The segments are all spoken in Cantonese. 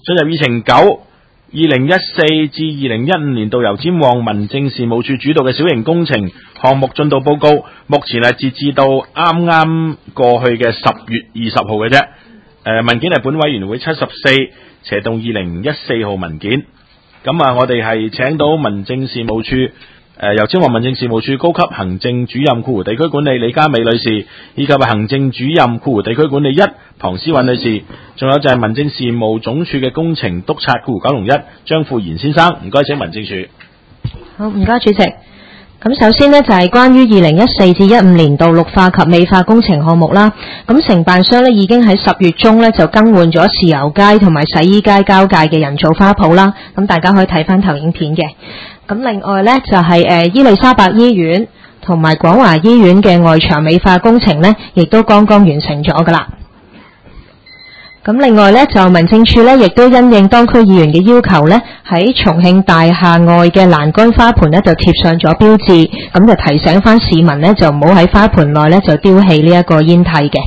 進入議程9 2014至2015年度由尖旺民政事務處主導嘅小型工程項目進度報告，目前係截至到啱啱過去嘅10月20號嘅啫。文件係本委員會74/2014號文件。咁啊，我哋係請到民政事務處由尖旺民政事務處高級行政主任地區管理李嘉美女士，以及行政主任地區管理1龐思韻女士，仲有就係民政事務總署嘅工程督察9龍1張富賢先生。唔該，請民政處。 好，唔該主席。咁首先呢，就係關於2014至15年度綠化及美化工程項目啦。咁承辦商呢已經喺10月中呢就更換咗豉油街同埋洗衣街交界嘅人造花圃啦。咁大家可以睇翻投影片嘅。咁另外呢，就係伊利沙伯醫院同埋廣華醫院嘅外牆美化工程呢，亦都剛剛完成咗噶啦。咁另外呢，就民政處呢亦都因應當區議員嘅要求呢，喺重慶大廈外嘅欄杆花盆呢就貼上咗標誌，咁就提醒翻市民呢，就唔好喺花盆內呢就丟棄呢一個煙蒂嘅。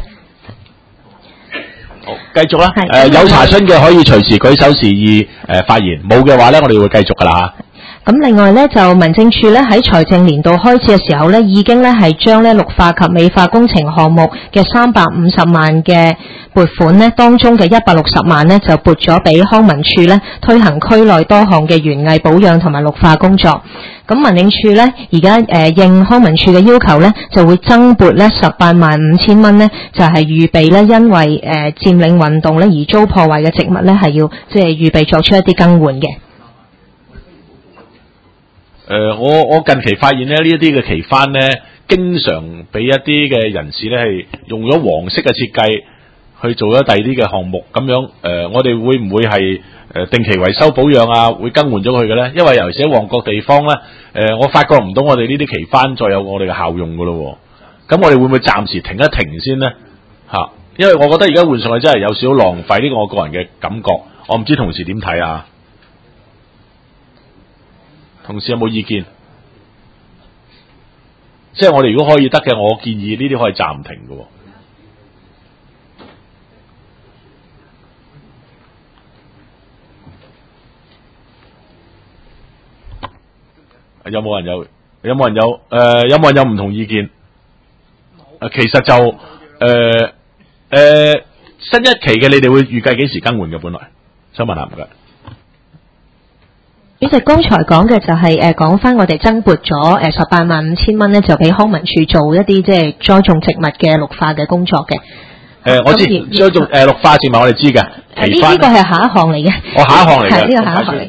好，繼續啦。有查詢嘅可以隨時舉手示意發言，冇嘅話呢，我哋會繼續噶啦吓。 咁另外呢，就民政處呢喺財政年度開始嘅時候呢，已經呢係將呢綠化及美化工程項目嘅350萬嘅撥款呢，當中嘅160萬呢就撥咗俾康文署呢推行區內多項嘅園藝保養同埋綠化工作。咁民政處呢而家應康文署嘅要求呢，就會增撥呢185000蚊呢，就係預備呢因為佔領運動呢而遭破壞嘅植物呢，係要即係預備作出一啲更換嘅。 我近期發現咧，呢一啲嘅旗幡咧，經常俾一啲嘅人士咧係用咗黃色嘅設計去做咗第二啲嘅項目咁樣。我哋會唔會係定期維修保養啊？會更換咗佢嘅咧？因為尤其是喺旺角地方咧，我發覺唔到我哋呢啲旗幡再有我哋嘅效用噶咯。咁我哋會唔會暫時停一停先咧？嚇，因為我覺得而家換上去真係有少少浪費，呢個我個人嘅感覺。我唔知同事點睇啊？同事有冇意見？即係我哋如果可以得嘅，我建議呢啲可以暫停嘅。有冇人有唔同意見？其實就新一期嘅，你哋會預計幾時更換嘅？本來想問下唔該。 主席剛才講嘅就係講翻我哋增撥咗185000蚊咧，就俾康文署做一啲即係栽種植物嘅綠化嘅工作嘅。 我知栽種綠化植物我哋知嘅。 呢個係下一項嚟嘅。 我下一項嚟嘅。 係呢個下一項嚟。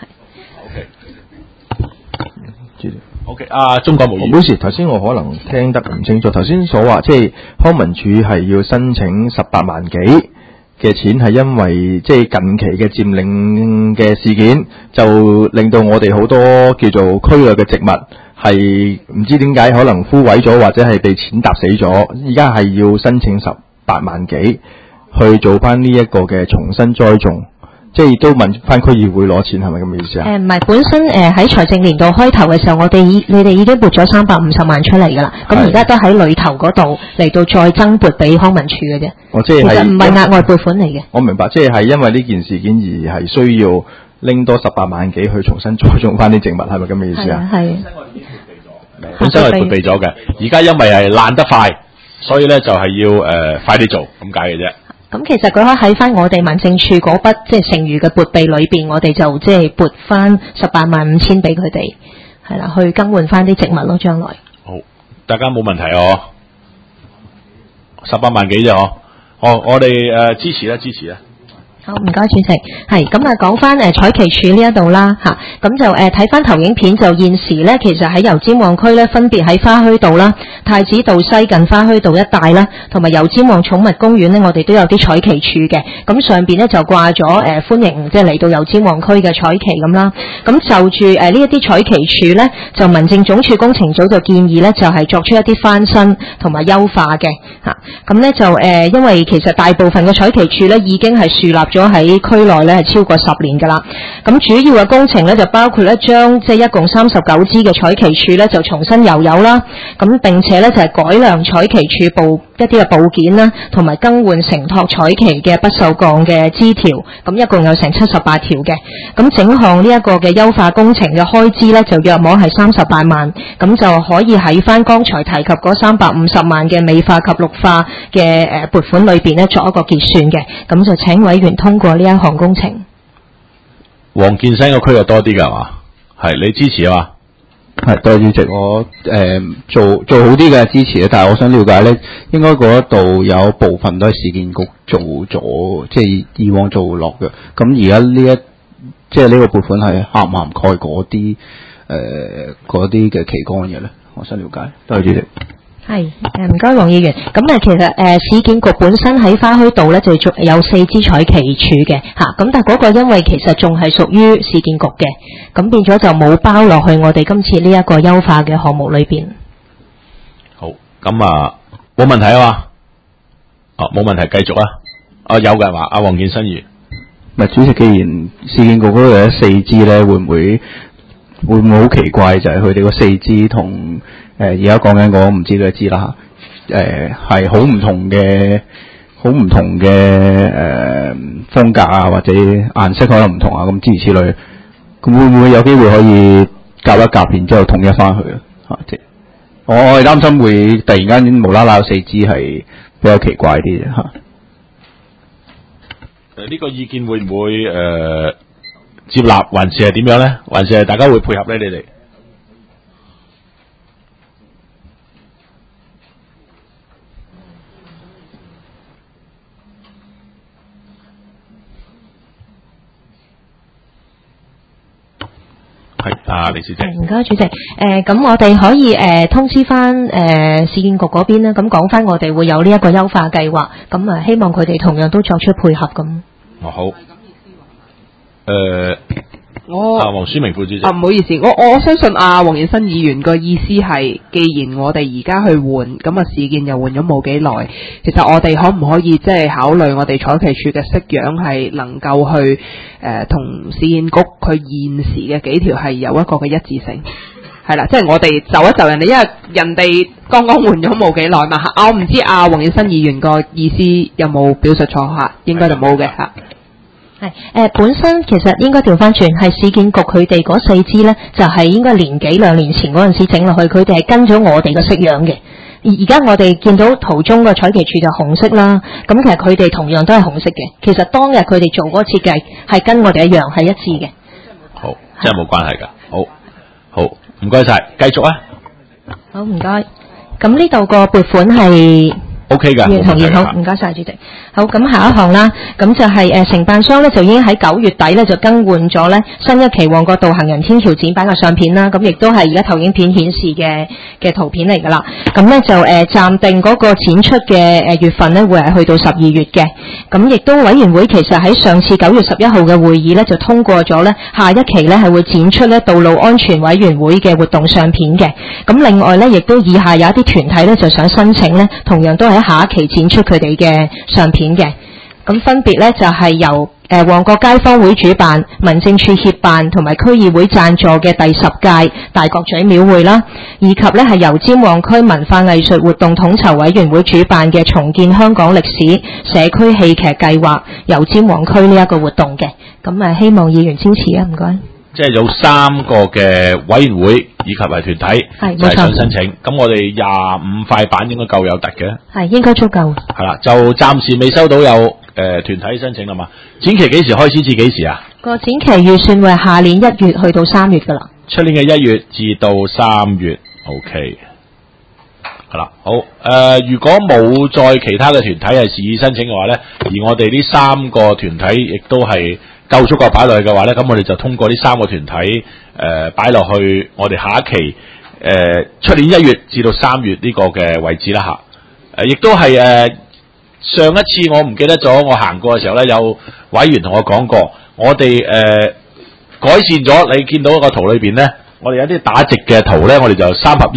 OK， 中國無語。 唔好意思，頭先我可能聽得唔清楚。頭先所話即係康文署係要申請18萬幾嘅錢，係因為即係近期嘅佔領嘅事件，就令到我哋好多叫做區內嘅植物係唔知點解可能枯萎咗，或者係被踐踏死咗。依家係要申請18萬幾去做翻呢一個嘅重新栽種。即係都問翻區議會攞錢，係咪咁嘅意思啊？唔係，本身喺財政年度開頭嘅時候，你哋已經撥咗350萬出嚟㗎啦。咁而家都喺裏頭嗰度嚟到再增撥俾康文署嘅啫。其實唔係額外撥款嚟嘅。我明白，即係因為呢件事件而係需要拎多18萬幾去重新栽種翻啲植物，係咪咁嘅意思啊？係。本身係撥備咗嘅，而家因為係爛得快，所以咧就係要快啲做咁解嘅啫。咁其實佢可以喺翻我哋民政處嗰筆即係剩餘嘅撥備裏邊，我哋就即係撥翻185000俾佢哋，係啦，去更換翻啲植物咯，將來。好，大家冇問題哦，18萬幾啫哦，我哋支持啦，支持啦。好，唔該主席。係咁啊，講翻彩旗柱呢一度啦嚇，咁就睇翻投影片，就現時咧，其實喺油尖旺區咧，分別喺花墟道啦、太子道西近花墟道一帶啦，同埋油尖旺寵物公園咧，我哋都有啲彩旗柱嘅。咁上邊咧就掛咗歡迎即係嚟到油尖旺區嘅彩旗咁啦。咁就住呢一啲彩旗柱咧，就民政總署工程組就建議咧，就係作出一啲翻新同埋優化嘅嚇。咁咧就因為其實大部分嘅彩旗柱咧已經係樹立咗咗喺區內咧係超過10年㗎啦。咁主要嘅工程咧就包括咧將即係一共39支嘅彩旗柱咧就重新油油啦，咁並且咧就係改良彩旗柱一啲嘅部件啦，同埋更換承托彩旗嘅不鏽鋼嘅枝條，咁一共有成78條嘅。咁整項呢一個嘅優化工程嘅開支咧就約莫係38萬，咁就可以喺翻剛才提及嗰350萬嘅美化及綠化嘅撥款裏邊咧作一個結算嘅，咁就請委員通過呢一項工程。 黃建新個區又多啲㗎嘛？係你支持啊嘛？ 係，多謝主席，我做好啲嘅支持，但係我想了解咧，應該嗰度有部分都係市建局做咗，即係以往做落嘅。咁而家即係呢個撥款係涵唔涵蓋嗰啲嘅旗杆嘅咧？我想了解。多謝主席。 係，唔該黃議員。咁其實市建局本身喺花墟道咧就仲有4支彩旗柱嘅嚇，咁但係嗰個因為其實仲係屬於市建局嘅，咁變咗就冇包落去我哋今次呢一個優化嘅項目裏邊。 好，咁啊冇問題啊嘛？冇問題，繼續啊。有嘅係嘛？阿黃建新議員。 唔係主席，既然市建局嗰度有4支咧，會唔會好奇怪？就係佢哋個4支同而家講緊嗰唔知佢知啦嚇，係好唔同嘅風格啊，或者顏色可能唔同啊，咁諸如此類。咁會唔會有機會可以夾一夾，然之後統一翻去啊？即係我係擔心會突然間無啦啦有4支係比較奇怪啲嘅嚇。 呢個意見會唔會接納，還是係點樣咧？還是係大家會配合咧？你哋？係李小姐。 唔該，主席。咁我哋可以通知翻市建局嗰邊啦。咁講翻我哋會有呢一個優化計劃，咁希望佢哋同樣都作出配合咁。 好。黃書明副主席。 唔好意思，我相信黃延新議員個意思係，既然我哋而家去換，咁市建又換咗冇幾耐，其實我哋可唔可以即係考慮我哋彩旗柱嘅式樣係能夠去同市建局佢現時嘅幾條係有一個嘅一致性？係啦，即係我哋就一就人哋，因為人哋剛剛換咗冇幾耐嘛。我唔知黃延新議員個意思有冇表述錯嚇，應該就冇嘅嚇。 係本身其實應該調翻轉，係市建局佢哋嗰4支咧，就係應該年幾2年前嗰陣時整落去，佢哋係跟咗我哋個式樣嘅。而家我哋見到圖中個彩旗柱就紅色啦，咁其實佢哋同樣都係紅色嘅。其實當日佢哋做嗰個設計係跟我哋一樣係一致嘅。 好，真係冇關係㗎。好，唔該晒，繼續啊。 好，唔該。咁呢度個撥款係。 O.K. 㗎， 同意，好，唔該晒主席。好，咁下一項啦，咁就係承辦商咧就已經喺9月底咧就更換咗咧新一期旺角道行人天橋展板嘅相片啦，咁亦都係而家投影片顯示嘅圖片嚟㗎啦。咁咧就暫定嗰個展出嘅月份咧會係去到12月嘅。咁亦都委員會其實喺上次9月11號嘅會議咧就通過咗咧下一期咧係會展出咧道路安全委員會嘅活動相片嘅。咁另外咧亦都以下有一啲團體咧就想申請咧，同樣都係下一期展出佢哋嘅相片嘅，咁分別咧就係由旺角街坊會主辦、民政處協辦同埋區議會贊助嘅第10屆大角咀廟會啦，以及咧係由尖旺區文化藝術活動統籌委員會主辦嘅重建香港歷史社區戲劇計劃，由尖旺區呢一個活動嘅，咁希望議員支持啊，唔該。 即係有3個嘅委員會以及係團體，就係想申請。咁我哋25塊板應該夠有突嘅。係應該足夠。係啦，就暫時未收到有團體申請啦嘛。展期幾時開始至幾時啊？個展期預算會係下年1月去到3月㗎啦。出年嘅1月至到3月 ，OK。係啦，好如果冇再其他嘅團體係示意申請嘅話咧，而我哋呢3個團體亦都係夠足夠擺落去嘅話咧，咁我哋就通過呢3個團體擺落去我哋下一期出年1月至到3月呢個嘅位置啦嚇。亦都係上一次我唔記得咗，我行過嘅時候咧，有委員同我講過，我哋改善咗，你見到個圖裏邊咧，我哋有啲打直嘅圖咧，我哋就3合1，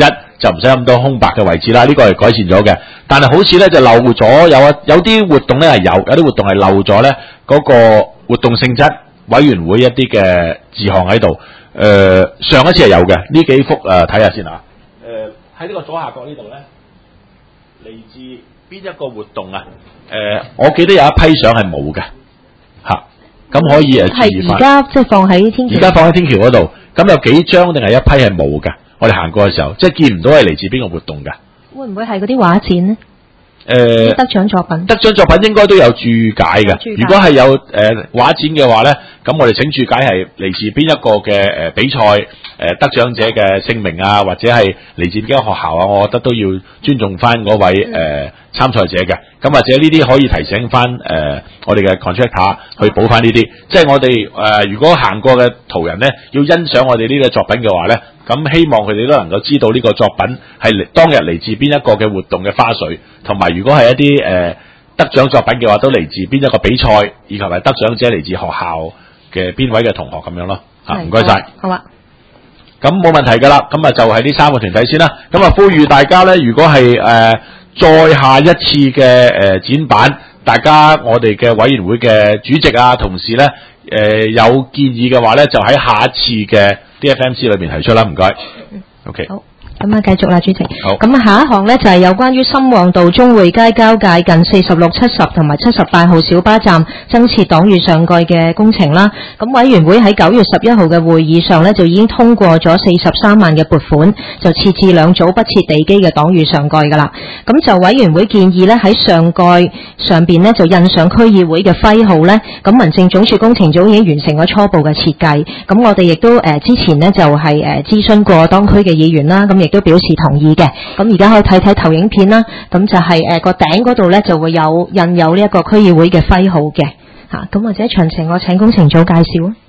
就唔使咁多空白嘅位置啦。呢個係改善咗嘅，但係好似咧就漏咗有啲活動咧係有啲活動係漏咗咧嗰個活動性質委員會一啲嘅事項喺度。上一次係有嘅，呢幾幅睇下先啊。喺呢個左下角呢度咧，嚟自邊一個活動啊？我記得有一批相係冇嘅嚇，咁可以注意翻。 係而家即係放喺天橋。 而家放喺天橋嗰度，咁有幾張定係一批係冇嘅？我哋行過嘅時候，即係見唔到係嚟自邊個活動嘅。 會唔會係嗰啲畫展呢？啲得獎作品。 得獎作品應該都有注解嘅。如果係有畫展嘅話咧，咁我哋請注解係嚟自邊一個嘅比賽得獎者嘅姓名啊，或者係嚟自邊間學校啊，我覺得都要尊重翻嗰位參賽者嘅。咁或者呢啲可以提醒翻我哋嘅 contractor 去補翻呢啲。即係我哋如果行過嘅途人咧，要欣賞我哋呢個作品嘅話咧，咁希望佢哋都能夠知道呢個作品係當日嚟自邊一個嘅活動嘅花絮，同埋如果係一啲得獎作品嘅話，都嚟自邊一個比賽，以及係得獎者嚟自學校嘅邊位嘅同學咁樣咯。嚇，唔該晒。 好啊。 咁冇問題㗎啦。咁啊就係呢3個團體先啦。咁啊呼籲大家咧，如果係再下一次嘅展板，大家我哋嘅委員會嘅主席啊、同事咧有建議嘅話咧，就喺下一次嘅 DFMC 裏邊提出啦。唔該。OK。 好。咁啊，繼續啦，主席。 好。 咁啊，下一項呢，就係有關於深旺道中匯街交界近46、70同埋78號小巴站增設擋雨上蓋嘅工程啦。咁委員會喺9月11號嘅會議上呢，就已經通過咗43萬嘅撥款，就設置2組不設地基嘅擋雨上蓋噶啦。咁就委員會建議呢，喺上蓋上邊呢，就印上區議會嘅徽號呢。咁民政總署工程組已經完成咗初步嘅設計。咁我哋亦都之前呢，就係諮詢過當區嘅議員啦。咁亦都表示同意嘅，咁而家可以睇睇投影片啦。咁就係個頂嗰度咧就會有印有呢一個區議會嘅徽號嘅嚇。咁或者詳情我請工程組介紹啊。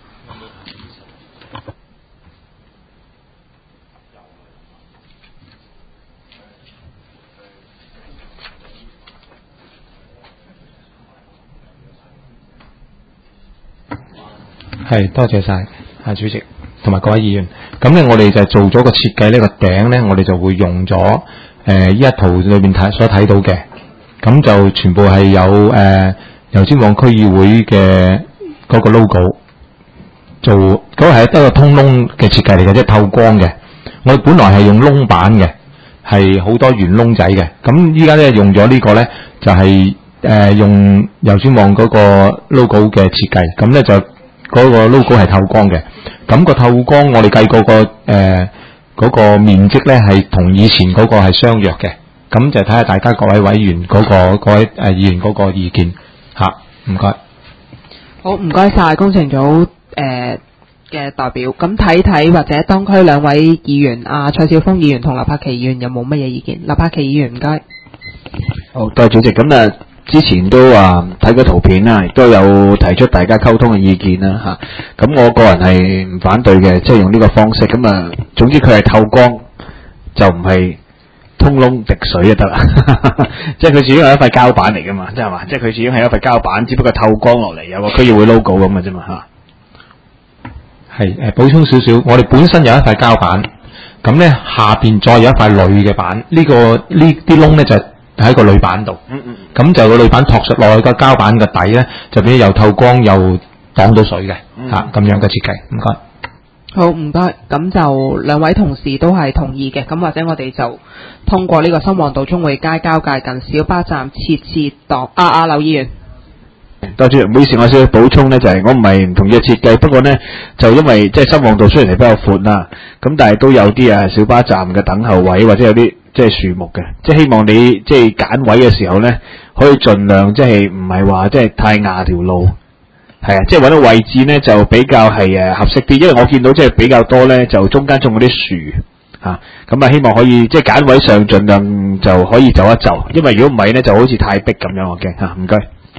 係，多謝晒啊主席同埋各位議員。咁咧，我哋就做咗個設計，呢個頂咧，我哋就會用咗呢一圖裏面所睇到嘅，咁就全部係有油尖旺區議會嘅嗰個 logo， 做嗰個係一個通窿嘅設計嚟嘅，即係透光嘅。我哋本來係用窿板嘅，係好多圓窿仔嘅。咁依家咧用咗呢個咧，就係用油尖旺嗰個 logo 嘅設計，咁咧就嗰個 logo 係透光嘅。咁個透光我哋計過嗰個面積咧係同以前嗰個係相若嘅，咁就睇下大家各位委員各位議員嗰個意見嚇，唔該。 好，唔該晒工程組嘅代表。咁睇睇或者當區兩位議員蔡少峰議員同劉柏祺議員有冇乜嘢意見？劉柏祺議員唔該。 好，多謝主席。咁之前都睇過圖片啦，亦都有提出大家溝通嘅意見啦嚇。咁我個人係唔反對嘅，即係用呢個方式。咁總之佢係透光，就唔係通窿滴水就得啦。即係佢始終係一塊膠板嚟噶嘛，即係嘛？即係佢始終係一塊膠板，只不過透光落嚟有個區議會 logo 咁嘅啫嘛嚇。 係補充少少，我哋本身有一塊膠板，咁咧下邊再有一塊鋁嘅板，呢啲窿咧就喺個鋁板度，咁就個鋁板托實落去個膠板嘅底咧，就變咗又透光又擋到水嘅嚇，咁樣嘅設計。唔該。 好，唔該。咁就兩位同事都係同意嘅，咁或者我哋就通過呢個深旺道中匯街交界近小巴站設置擋。劉議員。 多謝，唔好意思，我少少補充咧，就係我唔係唔同意嘅設計，不過咧就因為即係深旺道雖然係比較闊啦，咁但係都有啲小巴站嘅等候位或者有啲即係樹木嘅，即係希望你即係揀位嘅時候咧，可以盡量即係唔係話即係太壓條路，係啊，即係揾到位置咧就比較係合適啲，因為我見到即係比較多咧就中間種嗰啲樹嚇，咁希望可以即係揀位上盡量就可以走一走，因為如果唔係咧就好似太逼咁樣，我驚嚇，唔該。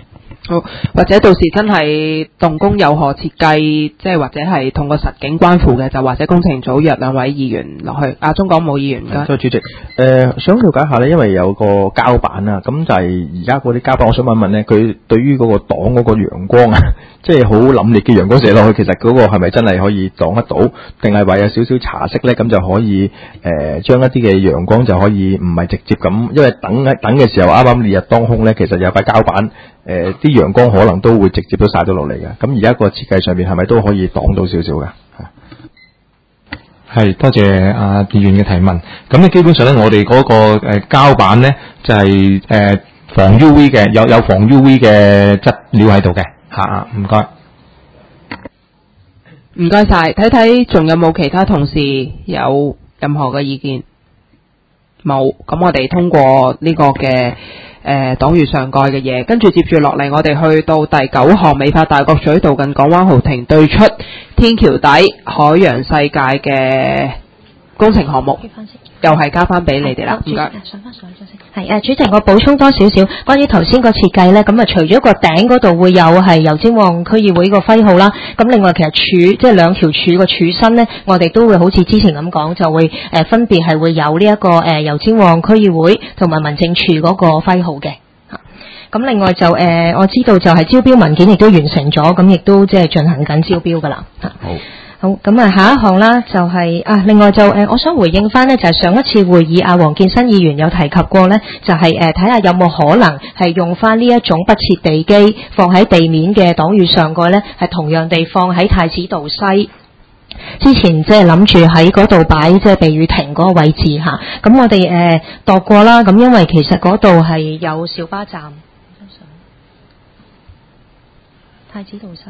好，或者到時真係動工有何設計，即係或者係同個實景關乎嘅，就或者工程組約兩位議員落去。中港冇議員㗎。 多謝主席。想了解下咧，因為有個膠板啊，咁就係而家嗰啲膠板，我想問問咧，佢對於嗰個擋嗰個陽光啊，即係好凜冽嘅陽光射落去，其實嗰個係咪真係可以擋得到？定係話有少少茶色咧，咁就可以將一啲嘅陽光就可以唔係直接咁，因為等嘅時候啱啱烈日當空咧，其實有塊膠板。啲陽光可能都會直接都曬到落嚟嘅，咁而家個設計上面係咪都可以擋到少少嘅？ 係，多謝阿議員嘅提問。咁咧基本上咧，我哋嗰個膠板咧就係防 UV 嘅，有防 UV 嘅質料喺度嘅嚇。唔該， 唔該晒，睇睇仲有冇其他同事有任何嘅意見？冇，咁我哋通過呢個嘅。擋御上蓋嘅嘢，跟住接住落嚟，我哋去到第9項美化大角咀道近港灣豪庭對出天橋底海洋世界嘅工程項目，又係交翻俾你哋啦。唔該。 上翻上係主席，我補充多少少關於頭先個設計咧，咁啊除咗個頂嗰度會有係油尖旺區議會個徽號啦，咁另外其實柱即係兩條柱個柱身咧，我哋都會好似之前咁講，就會分別係會有呢一個油尖旺區議會同埋民政處嗰個徽號嘅。咁另外就我知道就係招標文件亦都完成咗，咁亦都即係進行緊招標噶啦。好，咁啊，下一項啦，就係另外就我想回應翻呢，就係上一次會議黃建新議員有提及過呢，就係睇下有冇可能係用翻呢一種不設地基放喺地面嘅擋御上蓋呢，係同樣地放喺太子道西。之前即係諗住喺嗰度擺即係避雨亭嗰個位置嚇，咁我哋度過啦，咁因為其實嗰度係有小巴站，太子道西。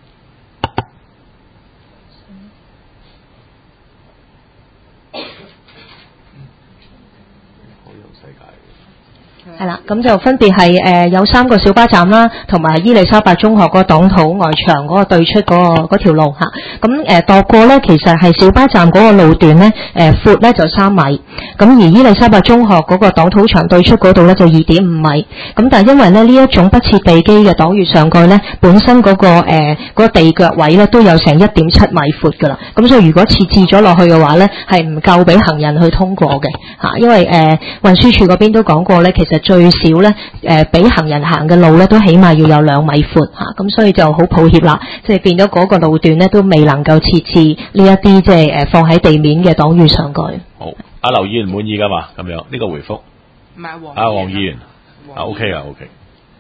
係啦，咁就分別係有3個小巴站啦，同埋伊利沙伯中學嗰個擋土外牆嗰個對出嗰條路嚇。咁度過咧，其實係小巴站嗰個路段咧，闊咧就3米，咁而伊利沙伯中學嗰個擋土牆對出嗰度咧就2.5米。咁但係因為咧呢一種不設地基嘅擋御上蓋咧，本身嗰個地腳位咧都有成1.7米闊㗎啦。咁所以如果設置咗落去嘅話咧，係唔夠俾行人去通過嘅嚇。因為運輸署嗰邊都講過咧，其實最少咧，俾行人行嘅路咧，都起碼要有2米闊嚇，咁所以就好抱歉啦，即係變咗嗰個路段咧，都未能夠設置呢一啲即係放喺地面嘅擋御上蓋。 好，阿劉議員滿意㗎嘛？咁樣呢個回覆。 唔係黃議員。OK 啊 ，OK。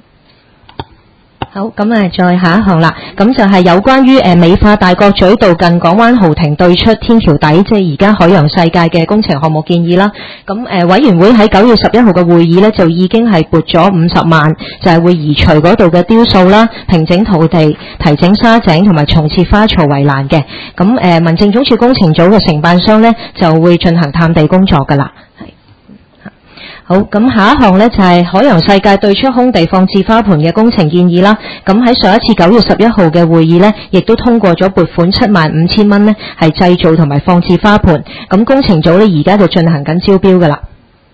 好，咁再下一項啦。咁就係有關於美化大角咀道近港灣豪庭對出天橋底，即係而家海洋世界嘅工程項目建議啦。咁委員會喺9月11號嘅會議呢，就已經係撥咗50萬，就係會移除嗰度嘅雕塑啦、平整土地、提整沙井同埋重設花槽圍欄嘅。咁民政總署工程組嘅承辦商呢，就會進行探地工作㗎啦。好，咁下一項呢，就係海洋世界對出空地放置花盆嘅工程建議啦。咁喺上一次9月11號嘅會議呢，亦都通過咗撥款75000蚊呢，係製造同埋放置花盆。咁工程組呢，而家就進行緊招標㗎啦。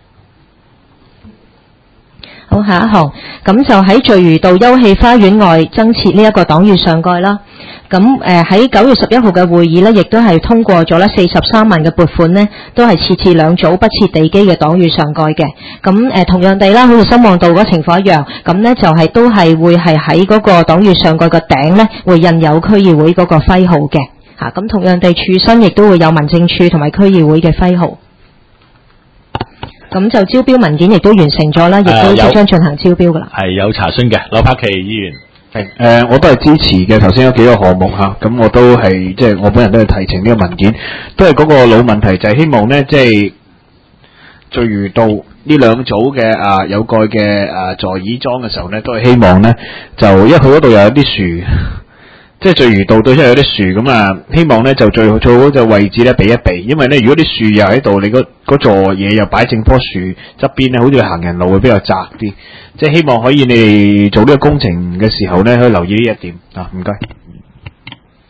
好，下一項，咁就喺聚魚道休憩花園外增設呢一個擋御上蓋啦。咁喺9月11號嘅會議呢，亦都係通過咗呢43萬嘅撥款呢，都係設置2組不設地基嘅擋御上蓋嘅。咁同樣地啦，好似深旺道嗰情況一樣，咁呢就係都係會係喺嗰個擋御上蓋個頂呢，會印有區議會嗰個徽號嘅。咁同樣地，柱身亦都會有民政處同埋區議會嘅徽號。咁就招標文件亦都完成咗啦，亦都即將進行招標㗎啦。 係有查詢嘅，劉柏祺議員。 我都係支持嘅。頭先有幾個項目嚇，咁我都係即係我本人都係提呈呢個文件，都係嗰個老問題，就係希望呢，即係聚魚道呢2組嘅有蓋嘅座椅裝嘅時候呢，都係希望呢，就因為佢嗰度又有啲樹，即係聚魚道對出有啲樹咁啊，希望呢就最好就位置呢避一避，因為呢如果啲樹又喺度，你嗰座嘢又擺正棵樹側邊呢，好似行人路會比較窄啲。即係希望可以你哋做呢個工程嘅時候呢，可以留意呢一點啊，唔該。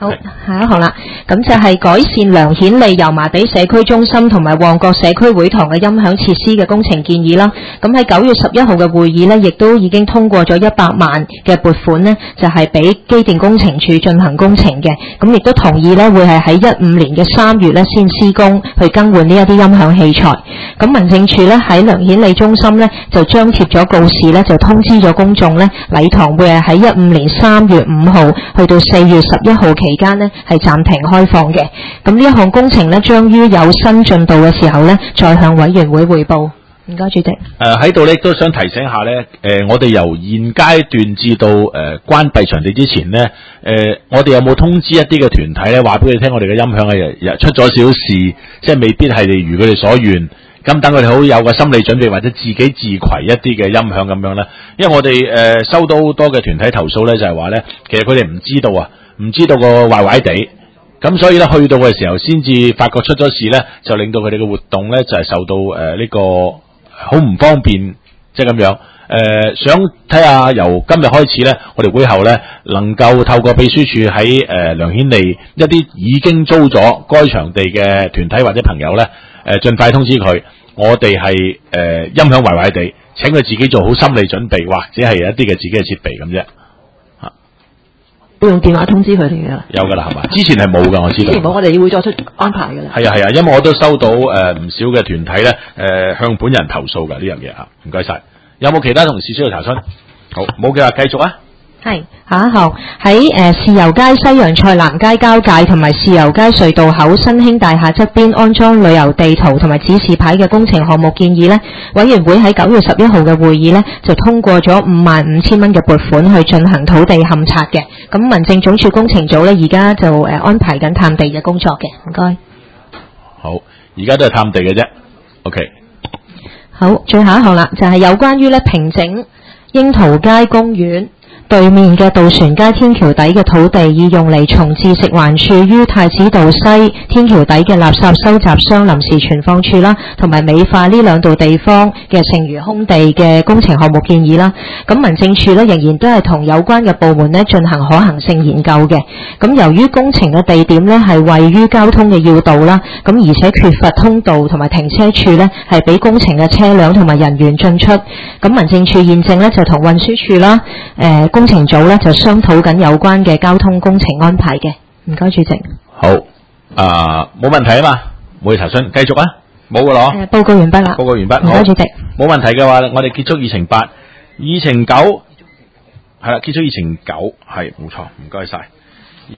好，下一項啦，咁就係改善梁顯利油麻地社區中心同埋旺角社區會堂嘅音響設施嘅工程建議啦。咁喺9月11號嘅會議呢，亦都已經通過咗100萬嘅撥款呢，就係俾機電工程處進行工程嘅。咁亦都同意呢，會係喺15年嘅3月呢先施工去更換呢一啲音響器材。咁民政處呢，喺梁顯利中心呢，就張貼咗告示呢，就通知咗公眾呢，禮堂會係喺15年3月5號去到4月11號期間呢係暫停開放嘅。咁呢一項工程呢，將於有新進度嘅時候呢，再向委員會匯報。唔該，主席。 喺度咧都想提醒下咧，我哋由現階段至到關閉場地之前咧，我哋有冇通知一啲嘅團體咧，話俾佢聽我哋嘅音響係出咗少事，即係未必係如佢哋所願。咁等佢哋好有個心理準備，或者自己自攜一啲嘅音響咁樣咧。因為我哋收到好多嘅團體投訴咧，就係話咧，其實佢哋唔知道啊，唔知道個壞壞地。咁所以咧，去到嘅時候先至發覺出咗事咧，就令到佢哋嘅活動咧就係受到呢個好唔方便，即係咁樣。想睇下由今日開始咧，我哋會後咧能夠透過秘書處喺梁顯利一啲已經租咗該場地嘅團體或者朋友咧，盡快通知佢，我哋係音響壞壞地，請佢自己做好心理準備，或者係一啲嘅自己嘅設備咁啫。 會用電話通知佢哋噶啦， 有噶啦係嘛？之前係冇噶，我知道。 之前冇，我哋會作出安排噶啦。 係啊，因為我都收到唔少嘅團體咧向本人投訴噶呢樣嘢啊，唔該晒。有冇其他同事需要查詢？好，冇嘅話繼續啊。係下一項喺豉油街西洋菜南街交界同埋豉油街隧道口新興大廈側邊安裝旅遊地圖同埋指示牌嘅工程項目建議呢，委員會喺9月11號嘅會議呢，就通過咗55,000蚊嘅撥款去進行土地勘測嘅。咁民政總署工程組呢，而家就安排緊探地嘅工作嘅。唔該。 好，而家都係探地嘅啫。OK。 好，最後一項啦，就係有關於呢平整櫻桃街公園對面嘅渡船街天橋底嘅土地，以用嚟重置食環署於太子道西天橋底嘅垃圾收集箱臨時存放處啦，同埋美化呢兩度地方嘅剩餘空地嘅工程項目建議啦。咁民政處呢，仍然都係同有關嘅部門呢進行可行性研究嘅。咁由於工程嘅地點呢係位於交通嘅要道啦，咁而且缺乏通道同埋停車處呢，係俾工程嘅車輛同埋人員進出。咁民政處現正呢，就同運輸處啦，工程組咧就商討緊有關嘅交通工程安排嘅。唔該，主席。 好，冇問題啊嘛，冇嘢查詢，繼續啊，冇噶咯。 報告完畢啦。 報告完畢。 唔該，主席。 冇問題嘅話，我哋結束議程8，議程9係啦，結束議程9係冇錯，唔該晒。